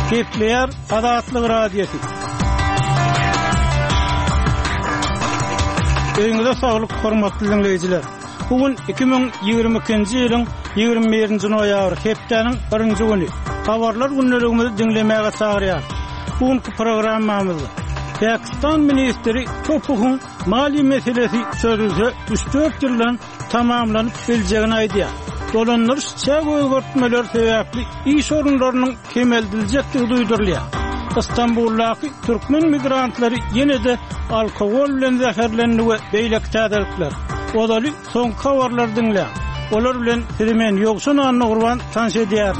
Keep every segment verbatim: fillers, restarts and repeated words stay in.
Kepler Adatlyk Radiosu. Öňüňizde saglyk, hormatly dinleýijiler. Bugün iki bin ýigrimiki-nji ýylyň ýigirme birinji noýabr hepdeniň birinji güni. Habarlar günneligimizi dinlemäge çagyrýar. Bugünkü programmamyzda Pakistan ministri Topuhun mali meselesi sözüze üç dört ýyldan tamamlanyp biljegini aýdýar. Dolanlar çäg öwürtmeler sebäpli iş orunlarynyň kemeldiljektigi duýdurulýar. İstanbul'daki Türkmen migrantları yine de alkogol bilen zäherlenýär beýlek täderlikler. Odaly soň habarlar dinle. Olar bilen Firmen ýoksun anny gurban tanş edýär.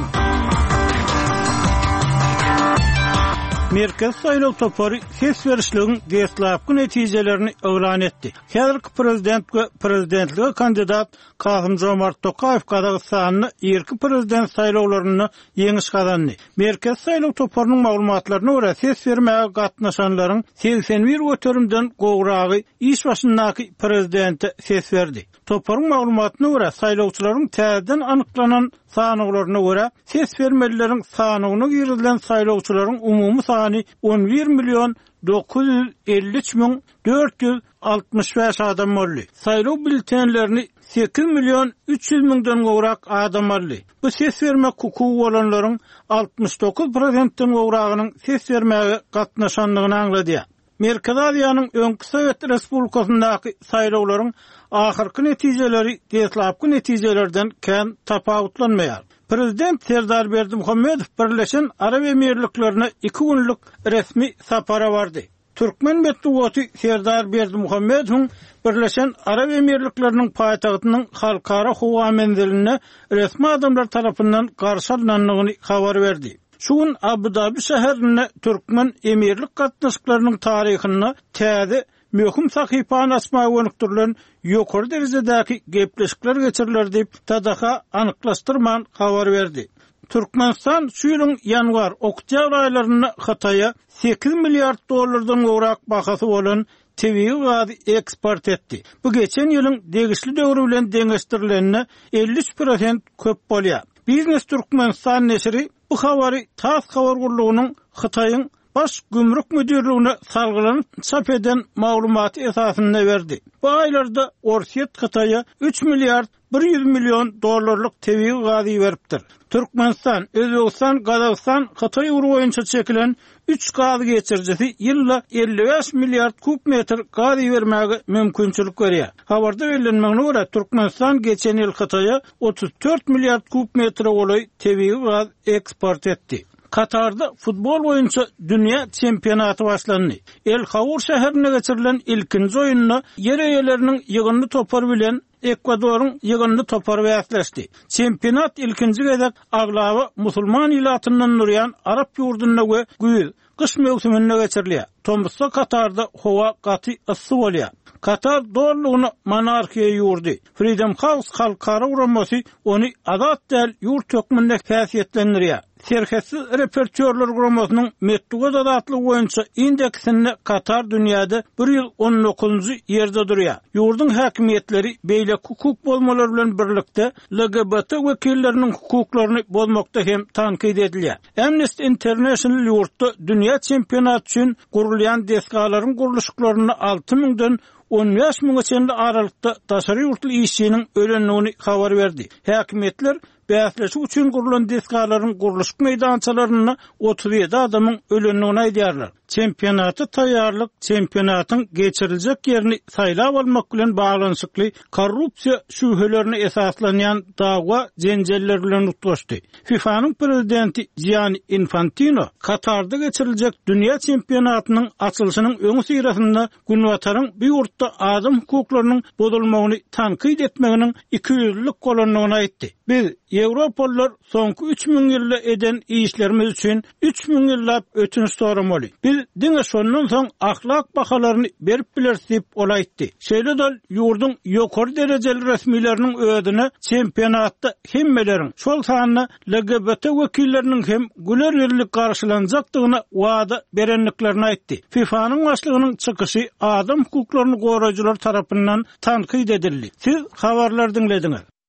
Merkez saýlaw topary ses berişliginiň deslapky netijelerini öwran etdi. Häzirki prezident we prezidentlige kandidat Kasym-Jomart Tokayew Kazakstanyny ýerki prezident saýlawlaryny ýeňiş gazandy. Merkez saýlaw toparynyň maglumatlaryna görä ses bermäge gatnaşanlaryň seksen bir göterimden gowragy iş başyndaky prezidente ses berdi. Toparyň maglumatyna görä saýlawçylaryň täzeden anyklanan sanyglaryna görä ses bermelilerin sanygyna girilen saýlawçylaryň umumy sany on bir milyon dokuz yüz elli üç bin dört yüz altmış beş adam boldy. Saýlaw bültenlerini sekiz milyon üç yüz mingden gowrak adam aldy. Bu ses bermek hukuky bolanlaryň altmış dokuz prosentden gowragynyň ses bermäge gatnaşanlygyny aňlady. Merkez Aziýanyň öňkü Sowet Respublikasyndaky saýlawlaryň ahyrky netijeleri deslapky netijelerden kän tapawutlanmaýar. Prezident Serdar Berdimuhammedow Birleşen Arab Emirliklerine iki günlük resmi sapara bardy. Türkmen Metbuaty Serdar Berdimuhammedow Birleşen Arab Emirlikleriniň paýtagtynyň halkara howa menziline resmi adamlar tarapyndan garşy alınanyny habar berdi. Şu gün Abu Dhabi şäherine Türkmen emirlik gatnaşyklarynyň taryhyny täze möhüm sahypany asma gönükdirilen ýokary derejedäki gepleşikler geçiriler diýip tadaha anyklaşdyrman habar berdi. Türkmenistan şu ýylyň ýanwar oktýabr aýlaryna Hataýa sekiz milliard dollardan gowrak bahasy bolan tebii gazy eksport etdi. Bu geçen ýylyň degişli döwrü bilen deňeşdirilenine elli üç prosent köp bolýar. Biznes Türkmenistan neşri bu habary Tas habar gurulugynyň Hataýyň baş gümrük müdürlüğüne salgılanyp çap eden maglumaty esasynda berdi. Bu aýlarda Orsiýet Hataýa üç milliard bir yüz milyon dollarlyk tebii gazy beripdir. Türkmenistan, Özbegistan, Kazakystan, Hataý urugy boýunça çekilen üç gazy geçirjisi ýylda elli beş milliard kub metr gazy bermäge mümkinçilik berýär. Habarda belirlenmegine görä Türkmenistan geçen ýyl Hataýa otuz dört milliard kub metr goly tebii gaz eksport etdi. Katar'da futbol boyunca dünya çempionaty başlandy. El Khawur şäherine geçirilen ilkinji oýunda ýer eýeleriniň ýygyny topar bilen Ekwadoryň ýygyny topar bäsleşdi. Çempionat ilkinji gezek aglaby musulman ýylatyndan nurýan Arap ýurduna we güýz kış mewsiminde geçirilýär. Tombussa Katar'da howa gaty ysy bolýar. Katar doğruluğunu monarkiya yurdu. Freedom House halkara uğraması onu azat del yurt tökmünde häsiýetlendirýär. Serhessiz repertörler uğramasının metduga adatlı boyunca indeksinde Katar dünyada bir yüz on dokuzuncu yerde durýar. Yurdun hakimiyetleri beýlek hukuk bolmalar bilen birlikde L G B T wekilleriniň hukuklaryny bozmakda hem tankid edilýär. Amnesty International yurtda dünya çempionat üçin gurulýan deskalaryň guruluşyklaryny altı mingden on beş ming çenli aralykda daşary ýurtly işçiniň ölenligini habar berdi. Häkimetler bäsleşik üçin gurulan deskalaryň guruluş meýdançalaryny otuz ýedi adamyň ölenligini aýdýarlar. Çempionaty taýýarlyk çempionatyň geçiriljek ýerini saýlap almak bilen baglanyşykly korrupsiýa şübhelerini esaslanýan dawa jenjeller bilen tutuşdy. FIFA'nyň prezidenti Gianni Infantino Katar'da geçiriljek dünya çempionatynyň açylşynyň öňü sirasynda günwataryň bir ýurtda adam hukuklarynyň bozulmagyny tankyd etmeginiň iki ýüzlük golanlygyny aýtdy. Biz Ýewropalılar soňky üç ming ýylda eden işlerimiz üçin üç ming ýyllap ötünç soramaly. Biz diňe şondan soň ahlak bahalaryny berip bilersiz diýip olaýtdy. Şeýle dal ýurdun ýokary derejeli resmileriniň ödüne çempionatda hemmelerin şol sanyna L G B T wekilleriniň hem güler ýerlik garşylanjakdygyna wada berenliklerini aýtdy. FIFA'nyň başlygynyň çykyşy adam hukuklaryny goraýjylar tarapyndan tankyd edildi. Siz habarlar dinlediňiz.